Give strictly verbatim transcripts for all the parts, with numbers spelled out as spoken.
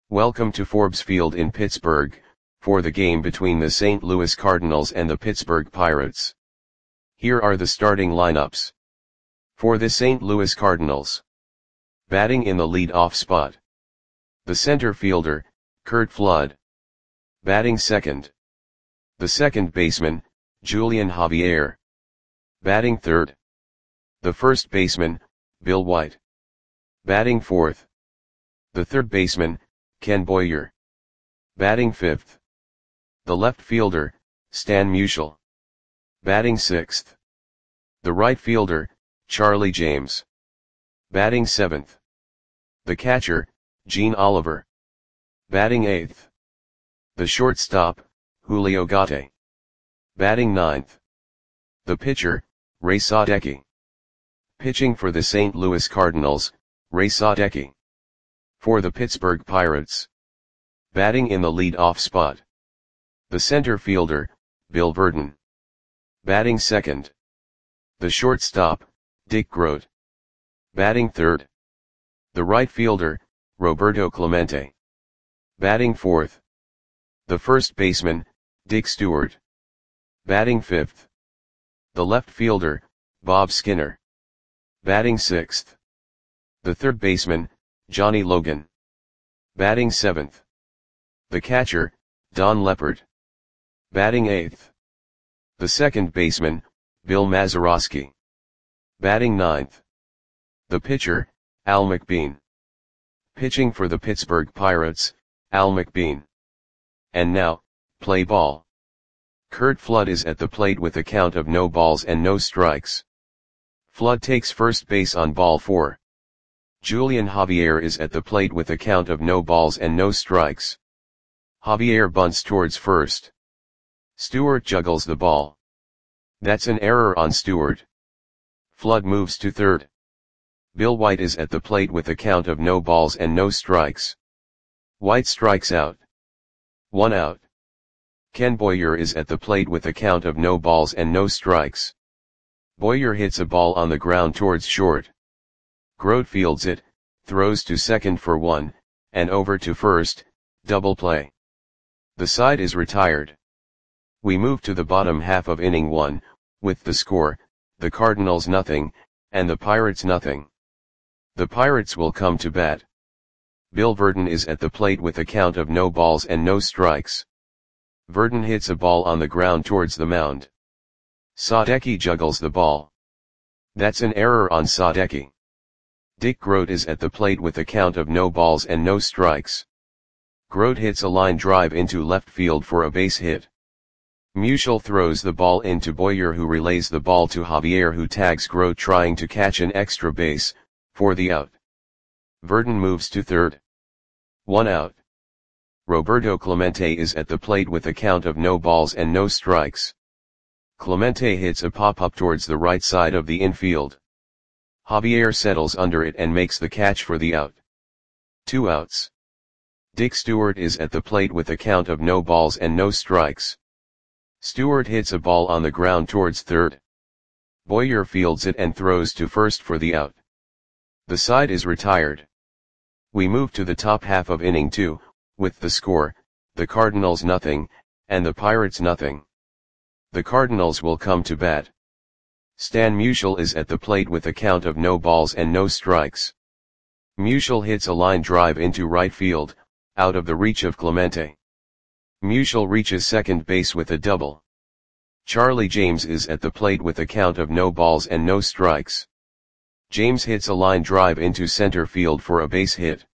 Welcome to Forbes Field in Pittsburgh, for the game between the Saint Louis Cardinals and the Pittsburgh Pirates. Here are the starting lineups. For the Saint Louis Cardinals. Batting in the lead-off spot. The center fielder, Curt Flood. Batting second. The second baseman, Julian Javier. Batting third. The first baseman, Bill White. Batting fourth. The third baseman, Ken Boyer. Batting fifth. The left fielder, Stan Musial. Batting sixth. The right fielder, Charlie James. Batting seventh. The catcher, Gene Oliver. Batting eighth. The shortstop, Julio Gatti. Batting ninth. The pitcher, Ray Sadecki. Pitching for the Saint Louis Cardinals, Ray Sadecki. For the Pittsburgh Pirates. Batting in the lead-off spot. The center fielder, Bill Virdon. Batting second. The shortstop, Dick Groat. Batting third. The right fielder, Roberto Clemente. Batting fourth. The first baseman, Dick Stewart. Batting fifth. The left fielder, Bob Skinner. Batting sixth. The third baseman, Johnny Logan. Batting seventh. The catcher, Don Leppard. Batting eighth. The second baseman, Bill Mazeroski. Batting ninth. The pitcher, Al McBean. Pitching for the Pittsburgh Pirates, Al McBean. And now, play ball. Curt Flood is at the plate with a count of no balls and no strikes. Flood takes first base on ball four. Julian Javier is at the plate with a count of no balls and no strikes. Javier bunts towards first. Stewart juggles the ball. That's an error on Stewart. Flood moves to third. Bill White is at the plate with a count of no balls and no strikes. White strikes out. One out. Ken Boyer is at the plate with a count of no balls and no strikes. Boyer hits a ball on the ground towards short. Groat fields it, throws to second for one, and over to first, double play. The side is retired. We move to the bottom half of inning one, with the score, the Cardinals nothing, and the Pirates nothing. The Pirates will come to bat. Bill Virdon is at the plate with a count of no balls and no strikes. Virdon hits a ball on the ground towards the mound. Sadecki juggles the ball. That's an error on Sadecki. Dick Groat is at the plate with a count of no balls and no strikes. Groat hits a line drive into left field for a base hit. Musial throws the ball into Boyer, who relays the ball to Javier, who tags Groat trying to catch an extra base, for the out. Virdon moves to third. One out. Roberto Clemente is at the plate with a count of no balls and no strikes. Clemente hits a pop-up towards the right side of the infield. Javier settles under it and makes the catch for the out. Two outs. Dick Stewart is at the plate with a count of no balls and no strikes. Stewart hits a ball on the ground towards third. Boyer fields it and throws to first for the out. The side is retired. We move to the top half of inning two, with the score, the Cardinals nothing, and the Pirates nothing. The Cardinals will come to bat. Stan Musial is at the plate with a count of no balls and no strikes. Musial hits a line drive into right field, out of the reach of Clemente. Musial reaches second base with a double. Charlie James is at the plate with a count of no balls and no strikes. James hits a line drive into center field for a base hit.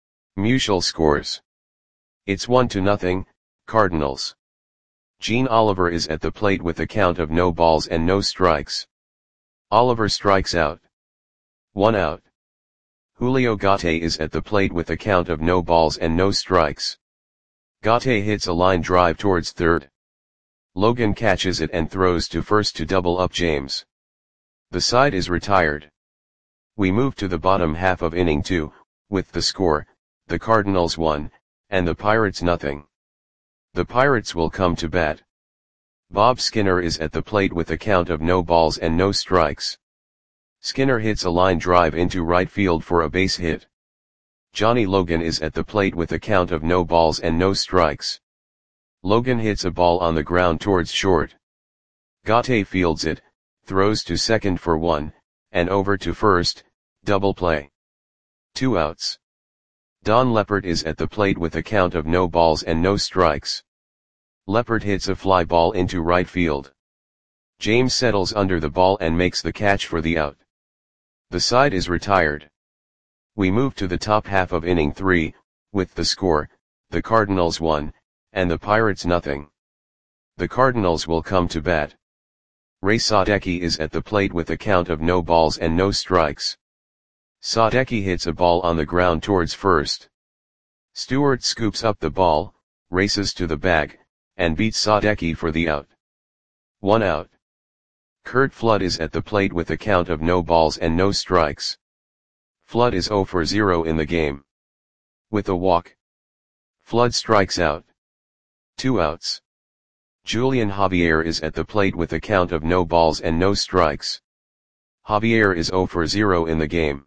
Musial scores. It's one to nothing, Cardinals. Gene Oliver is at the plate with a count of no balls and no strikes. Oliver strikes out. One out. Julio Gatti is at the plate with a count of no balls and no strikes. Gatti hits a line drive towards third. Logan catches it and throws to first to double up James. The side is retired. We move to the bottom half of inning two, with the score, the Cardinals one, and the Pirates nothing. The Pirates will come to bat. Bob Skinner is at the plate with a count of no balls and no strikes. Skinner hits a line drive into right field for a base hit. Johnny Logan is at the plate with a count of no balls and no strikes. Logan hits a ball on the ground towards short. Gaute fields it, throws to second for one, and over to first, double play. Two outs. Don Leppert is at the plate with a count of no balls and no strikes. Leppert hits a fly ball into right field. James settles under the ball and makes the catch for the out. The side is retired. We move to the top half of inning three, with the score, the Cardinals one, and the Pirates nothing. The Cardinals will come to bat. Ray Sadecki is at the plate with a count of no balls and no strikes. Sadecki hits a ball on the ground towards first. Stewart scoops up the ball, races to the bag, and beats Sadecki for the out. One out. Curt Flood is at the plate with a count of no balls and no strikes. Flood is zero for zero in the game. With a walk, Flood strikes out. Two outs. Julian Javier is at the plate with a count of no balls and no strikes. Javier is zero for zero in the game.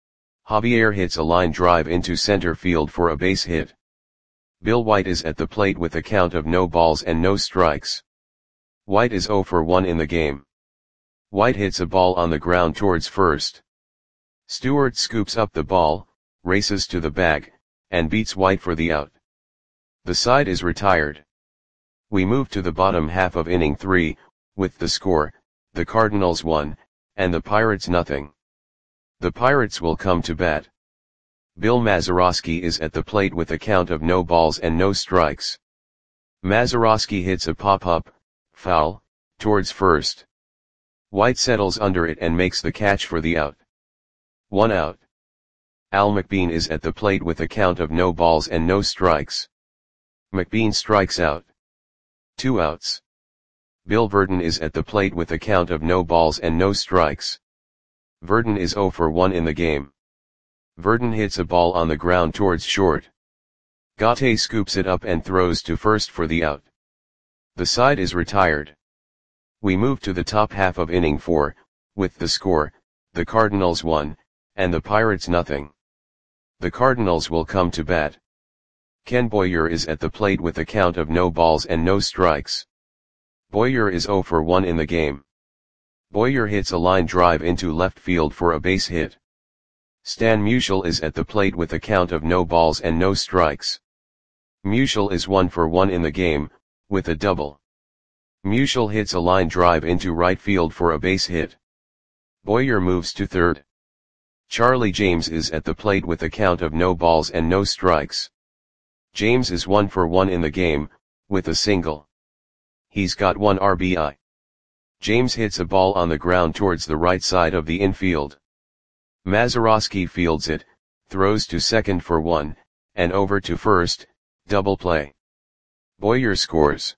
Javier hits a line drive into center field for a base hit. Bill White is at the plate with a count of no balls and no strikes. White is zero for one in the game. White hits a ball on the ground towards first. Stewart scoops up the ball, races to the bag, and beats White for the out. The side is retired. We move to the bottom half of inning three, with the score, the Cardinals one, and the Pirates nothing. The Pirates will come to bat. Bill Mazeroski is at the plate with a count of no balls and no strikes. Mazeroski hits a pop-up, foul, towards first. White settles under it and makes the catch for the out. One out. Al McBean is at the plate with a count of no balls and no strikes. McBean strikes out. Two outs. Bill Verdon is at the plate with a count of no balls and no strikes. Verdon is zero for one in the game. Verdon hits a ball on the ground towards short. Gaute scoops it up and throws to first for the out. The side is retired. We move to the top half of inning four, with the score, the Cardinals one, and the Pirates nothing. The Cardinals will come to bat. Ken Boyer is at the plate with a count of no balls and no strikes. Boyer is zero for one in the game. Boyer hits a line drive into left field for a base hit. Stan Musial is at the plate with a count of no balls and no strikes. Musial is one for one in the game, with a double. Musial hits a line drive into right field for a base hit. Boyer moves to third. Charlie James is at the plate with a count of no balls and no strikes. James is one for one in the game, with a single. He's got one R B I. James hits a ball on the ground towards the right side of the infield. Mazeroski fields it, throws to second for one, and over to first, double play. Boyer scores.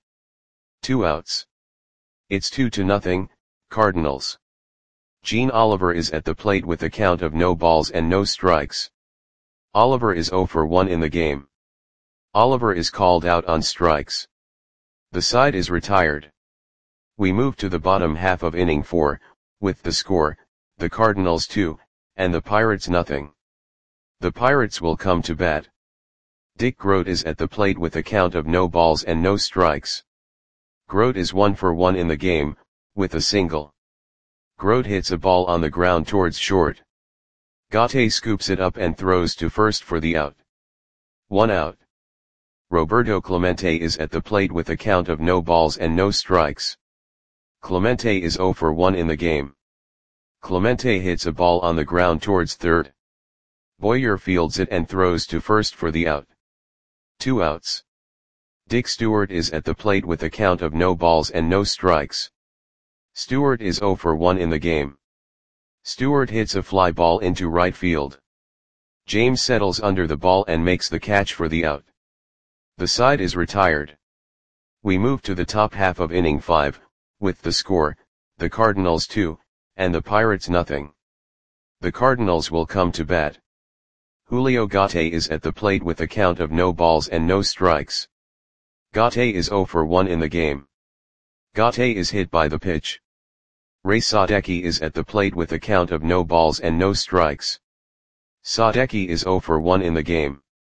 Two outs. It's two to nothing, Cardinals. Gene Oliver is at the plate with a count of no balls and no strikes. Oliver is zero for one in the game. Oliver is called out on strikes. The side is retired. We move to the bottom half of inning four, with the score, the Cardinals two, and the Pirates nothing. The Pirates will come to bat. Dick Groat is at the plate with a count of no balls and no strikes. Groat is one for one in the game, with a single. Groat hits a ball on the ground towards short. Gaute scoops it up and throws to first for the out. One out. Roberto Clemente is at the plate with a count of no balls and no strikes. Clemente is zero for one in the game. Clemente hits a ball on the ground towards third. Boyer fields it and throws to first for the out. Two outs. Dick Stewart is at the plate with a count of no balls and no strikes. Stewart is zero for one in the game. Stewart hits a fly ball into right field. James settles under the ball and makes the catch for the out. The side is retired. We move to the top half of inning five, with the score, the Cardinals two, and the Pirates nothing. The Cardinals will come to bat. Julio Gaute is at the plate with a count of no balls and no strikes. Gaute is zero for one in the game. Gaute is hit by the pitch. Ray Sadecki is at the plate with a count of no balls and no strikes. Sadecki is zero for one in the game.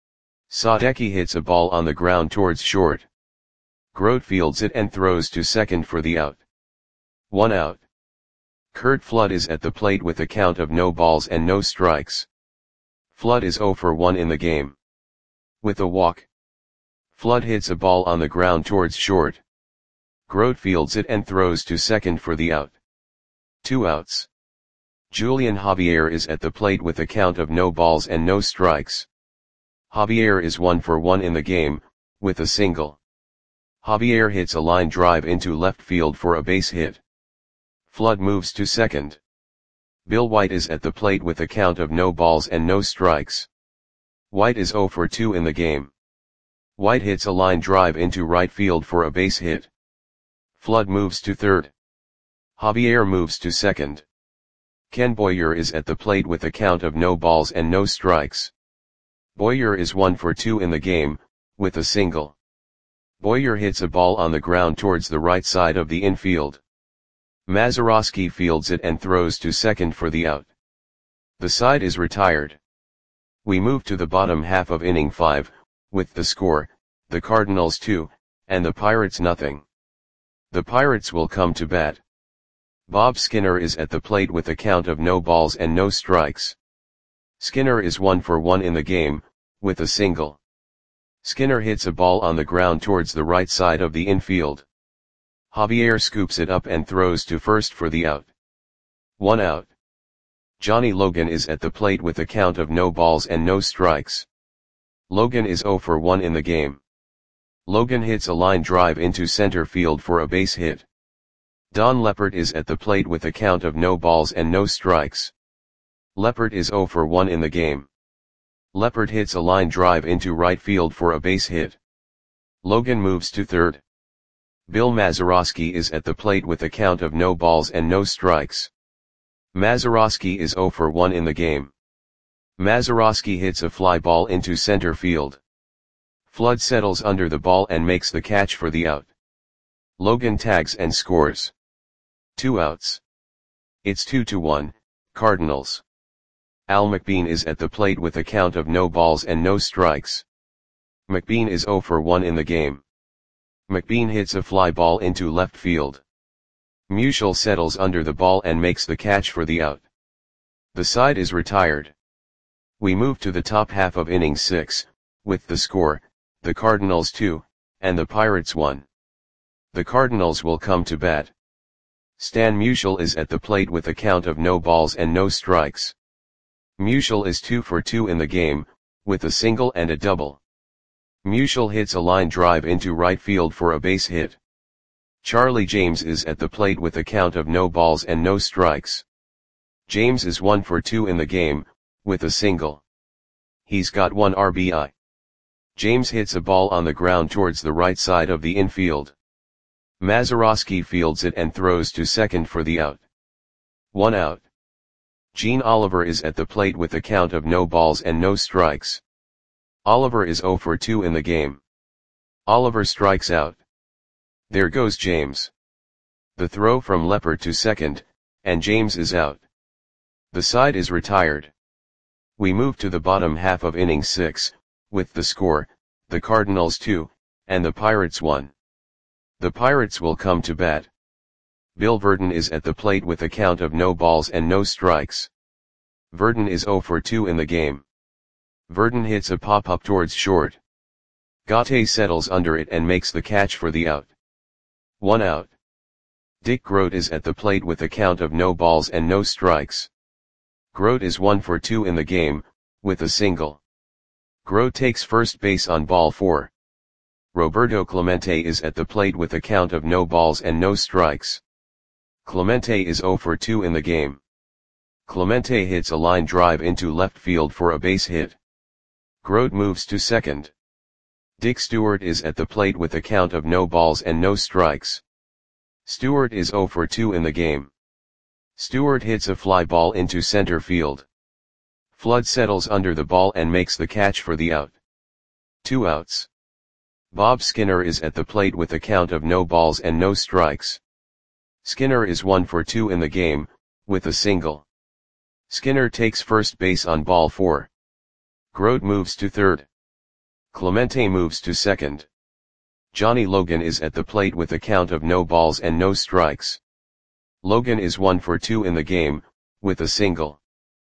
Sadecki hits a ball on the ground towards short. Grote fields it and throws to second for the out. One out. Curt Flood is at the plate with a count of no balls and no strikes. Flood is zero for one in the game. With a walk. Flood hits a ball on the ground towards short. Grote fields it and throws to second for the out. Two outs. Julian Javier is at the plate with a count of no balls and no strikes. Javier is one for one in the game, with a single. Javier hits a line drive into left field for a base hit. Flood moves to second. Bill White is at the plate with a count of no balls and no strikes. White is zero for two in the game. White hits a line drive into right field for a base hit. Flood moves to third. Javier moves to second. Ken Boyer is at the plate with a count of no balls and no strikes. Boyer is one for two in the game, with a single. Boyer hits a ball on the ground towards the right side of the infield. Mazeroski fields it and throws to second for the out. The side is retired. We move to the bottom half of inning five, with the score, the Cardinals two, and the Pirates nothing. The Pirates will come to bat. Bob Skinner is at the plate with a count of no balls and no strikes. Skinner is one for one in the game, with a single. Skinner hits a ball on the ground towards the right side of the infield. Javier scoops it up and throws to first for the out. One out. Johnny Logan is at the plate with a count of no balls and no strikes. Logan is zero for one in the game. Logan hits a line drive into center field for a base hit. Don Leppert is at the plate with a count of no balls and no strikes. Leppert is zero for one in the game. Leppert hits a line drive into right field for a base hit. Logan moves to third. Bill Mazeroski is at the plate with a count of no balls and no strikes. Mazeroski is zero for one in the game. Mazeroski hits a fly ball into center field. Flood settles under the ball and makes the catch for the out. Logan tags and scores. Two outs. It's two to one, Cardinals. Al McBean is at the plate with a count of no balls and no strikes. McBean is zero for one in the game. McBean hits a fly ball into left field. Musial settles under the ball and makes the catch for the out. The side is retired. We move to the top half of inning six, with the score, the Cardinals two, and the Pirates one. The Cardinals will come to bat. Stan Musial is at the plate with a count of no balls and no strikes. Musial is two for two in the game, with a single and a double. Musial hits a line drive into right field for a base hit. Charlie James is at the plate with a count of no balls and no strikes. James is one for two in the game, with a single. He's got one R B I. James hits a ball on the ground towards the right side of the infield. Mazeroski fields it and throws to second for the out. One out. Gene Oliver is at the plate with a count of no balls and no strikes. Oliver is zero for two in the game. Oliver strikes out. There goes James. The throw from Leppert to second, and James is out. The side is retired. We move to the bottom half of inning six, with the score, the Cardinals two, and the Pirates one. The Pirates will come to bat. Bill Verdon is at the plate with a count of no balls and no strikes. Verdon is zero for two in the game. Verdon hits a pop-up towards short. Gaute settles under it and makes the catch for the out. One out. Dick Grote is at the plate with a count of no balls and no strikes. Grote is one for two in the game, with a single. Grote takes first base on ball four. Roberto Clemente is at the plate with a count of no balls and no strikes. Clemente is zero for two in the game. Clemente hits a line drive into left field for a base hit. Grote moves to second. Dick Stewart is at the plate with a count of no balls and no strikes. Stewart is zero for two in the game. Stewart hits a fly ball into center field. Flood settles under the ball and makes the catch for the out. Two outs. Bob Skinner is at the plate with a count of no balls and no strikes. Skinner is one for two in the game, with a single. Skinner takes first base on ball four. Grote moves to third. Clemente moves to second. Johnny Logan is at the plate with a count of no balls and no strikes. Logan is one for two in the game, with a single.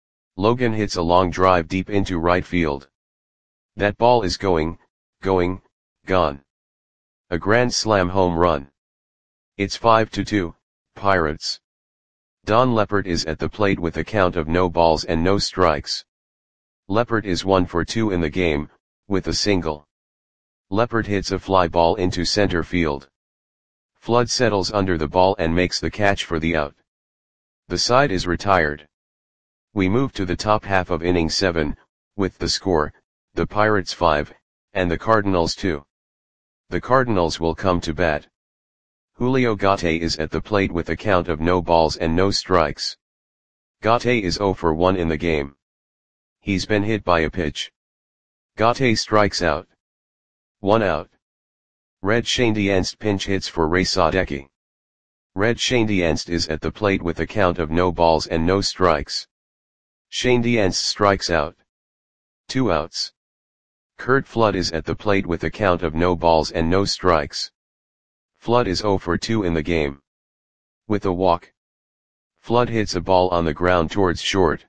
Logan hits a long drive deep into right field. That ball is going, going, gone. A grand slam home run. It's five to two, Pirates. Don Leppert is at the plate with a count of no balls and no strikes. Leppert is one for two in the game, with a single. Leppert hits a fly ball into center field. Flood settles under the ball and makes the catch for the out. The side is retired. We move to the top half of inning seven, with the score, the Pirates five, and the Cardinals two. The Cardinals will come to bat. Julio Gate is at the plate with a count of no balls and no strikes. Gate is zero for one in the game. He's been hit by a pitch. Gate strikes out. One out. Red Schoendienst pinch hits for Ray Sadecki. Red Schoendienst is at the plate with a count of no balls and no strikes. Schoendienst strikes out. Two outs. Curt Flood is at the plate with a count of no balls and no strikes. Flood is zero for two in the game. With a walk. Flood hits a ball on the ground towards short.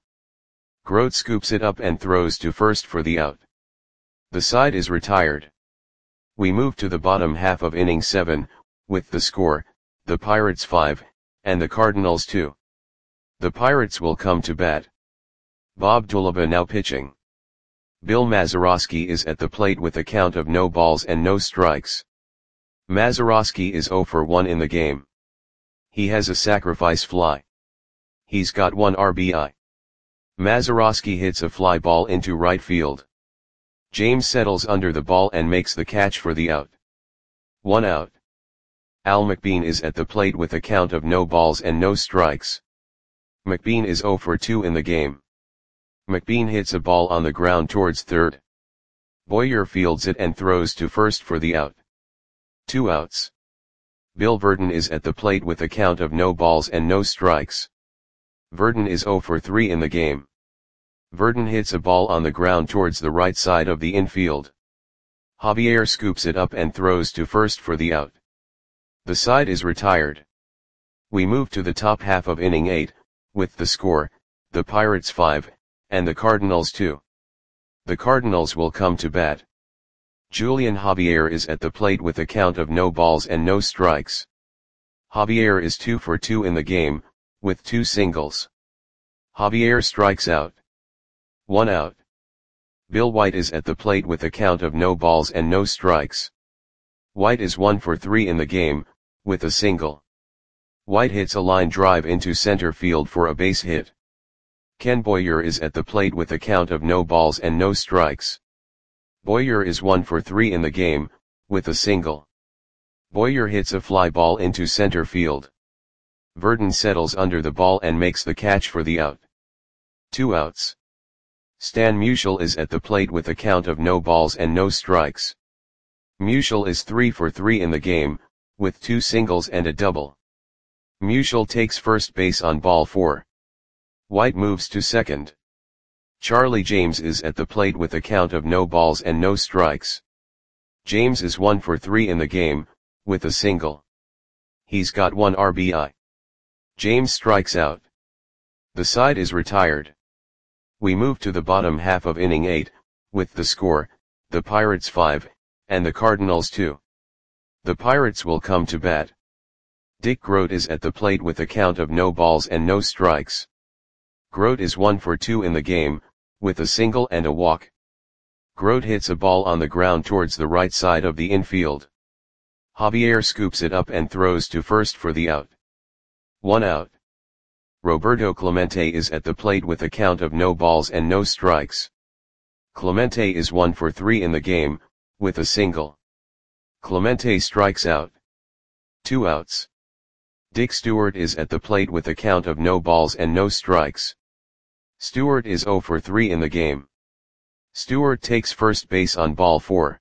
Grote scoops it up and throws to first for the out. The side is retired. We move to the bottom half of inning seven, with the score, the Pirates five, and the Cardinals two. The Pirates will come to bat. Bob Dulaba now pitching. Bill Mazeroski is at the plate with a count of no balls and no strikes. Mazeroski is zero for one in the game. He has a sacrifice fly. He's got one R B I. Mazeroski hits a fly ball into right field. James settles under the ball and makes the catch for the out. One out. Al McBean is at the plate with a count of no balls and no strikes. McBean is zero for two in the game. McBean hits a ball on the ground towards third. Boyer fields it and throws to first for the out. Two outs. Bill Verdon is at the plate with a count of no balls and no strikes. Verdon is zero for three in the game. Verdon hits a ball on the ground towards the right side of the infield. Javier scoops it up and throws to first for the out. The side is retired. We move to the top half of inning eight, with the score, the Pirates five, and the Cardinals two. The Cardinals will come to bat. Julian Javier is at the plate with a count of no balls and no strikes. Javier is two for two in the game, with two singles. Javier strikes out. One out. Bill White is at the plate with a count of no balls and no strikes. White is one for three in the game, with a single. White hits a line drive into center field for a base hit. Ken Boyer is at the plate with a count of no balls and no strikes. Boyer is one for three in the game, with a single. Boyer hits a fly ball into center field. Verdon settles under the ball and makes the catch for the out. Two outs. Stan Musial is at the plate with a count of no balls and no strikes. Musial is three for three in the game, with two singles and a double. Musial takes first base on ball four. White moves to second. Charlie James is at the plate with a count of no balls and no strikes. James is one for three in the game, with a single. He's got one R B I. James strikes out. The side is retired. We move to the bottom half of inning eight, with the score, the Pirates five, and the Cardinals two. The Pirates will come to bat. Dick Grote is at the plate with a count of no balls and no strikes. Grote is one for two in the game, with a single and a walk. Grote hits a ball on the ground towards the right side of the infield. Javier scoops it up and throws to first for the out. One out. Roberto Clemente is at the plate with a count of no balls and no strikes. Clemente is one for three in the game, with a single. Clemente strikes out. Two outs. Dick Stewart is at the plate with a count of no balls and no strikes. Stewart is zero for three in the game. Stewart takes first base on ball four.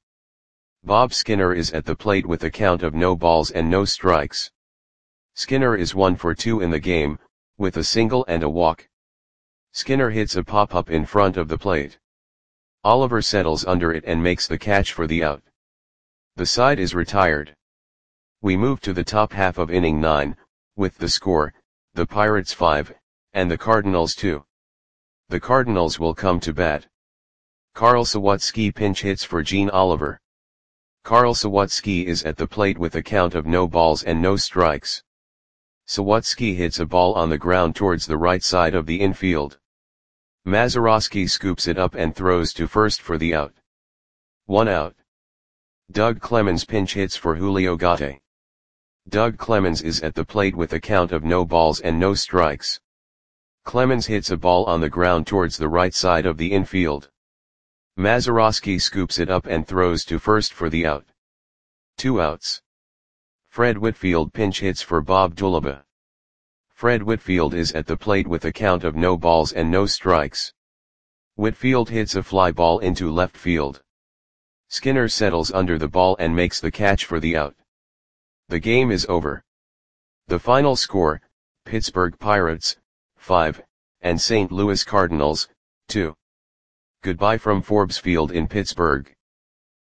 Bob Skinner is at the plate with a count of no balls and no strikes. Skinner is one for two in the game, with a single and a walk. Skinner hits a pop-up in front of the plate. Oliver settles under it and makes the catch for the out. The side is retired. We move to the top half of inning nine, with the score, the Pirates five, and the Cardinals two. The Cardinals will come to bat. Carl Sawatsky pinch hits for Gene Oliver. Carl Sawatsky is at the plate with a count of no balls and no strikes. Sawatsky hits a ball on the ground towards the right side of the infield. Mazeroski scoops it up and throws to first for the out. One out. Doug Clemens pinch hits for Julio Gatti. Doug Clemens is at the plate with a count of no balls and no strikes. Clemens hits a ball on the ground towards the right side of the infield. Mazeroski scoops it up and throws to first for the out. Two outs. Fred Whitfield pinch hits for Bob Dulaba. Fred Whitfield is at the plate with a count of no balls and no strikes. Whitfield hits a fly ball into left field. Skinner settles under the ball and makes the catch for the out. The game is over. The final score, Pittsburgh Pirates, five, and Saint Louis Cardinals, two. Goodbye from Forbes Field in Pittsburgh.